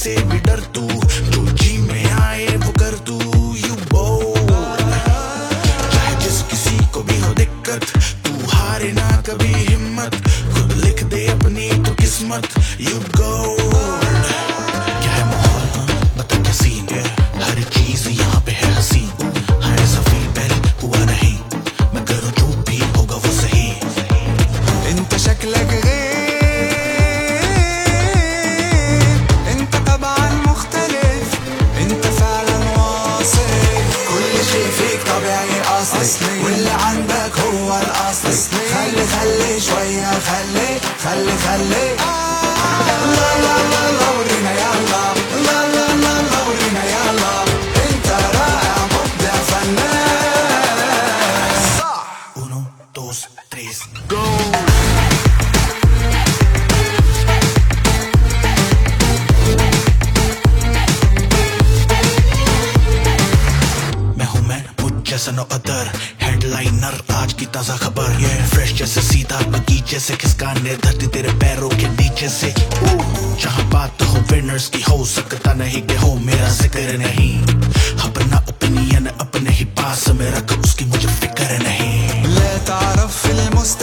से भी डर तू, जो जी में आए वो कर तू। यू बोल चाहे जिस किसी को भी हो दिक्कत, तू हारे ना कभी हिम्मत, खुद लिख दे अपनी तो किस्मत। यू गोल्ड क्या है माहौल बता क्या सीन है, हर चीज यहाँ पे है हसीन। हाँ ऐसा फील पहले हुआ नहीं, मैं करूँ जो भी होगा वो सही। انت شكلك غير، انت طبعا مختلف، انت فعلا واصل. كل شيء فيك طبيعي اصلي، واللي عندك هو الاصلي. خلي شوية، خلي لا لا لا لا ورينا يلا، لا لا لا لا ورينا يلا. انت رائع مبدع فنان صح. 1 2 3 go. जैसा नो अदर हेडलाइनर आज की ताजा खबर, ये फ्रेश जैसे सीधा बगीचे से खिसकाने धरती तेरे पैरों के नीचे से। जहाँ बात हो विनर्स की, हो सकता नहीं कि हो मेरा जिक्र नहीं। अपना ओपिनियन अपने ही पास में रख, उसकी मुझे फिक्र नहीं। لا تعرف في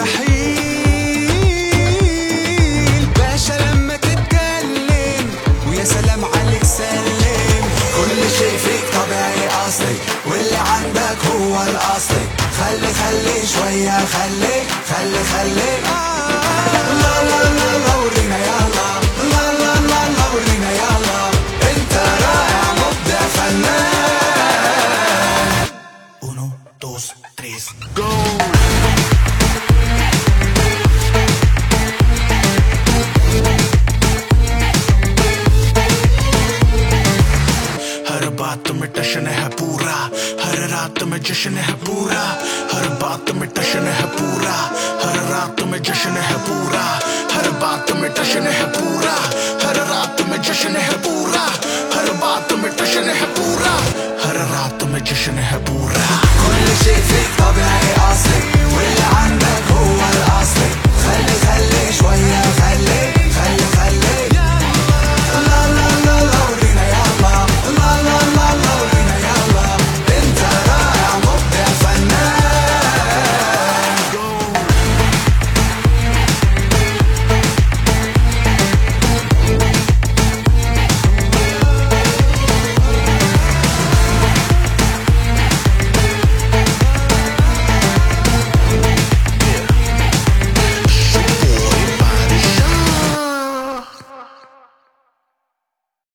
المستحيل باشا لما تتكلم، ويا سلام عليك سلم. كل شيء فيك طبيعي اصلي، واللي عندك هو الاصلي. خلي شوية، خلي لا لا لا لا ورينا يلا، لا لا لا لا ورينا يلا. انت رائع مبدع فنان. 1 2 3 go. हर बात में टशन है पूरा, हर रात में जश्न है पूरा। हर बात में टशन है पूरा, हर रात में जश्न है पूरा। हर बात में टशन है पूरा, हर रात में जश्न है पूरा। हर बात में टशन है पूरा, हर रात में जश्न है पूरा. كل شيء فيك طبيعي اصلي، واللي عندك هو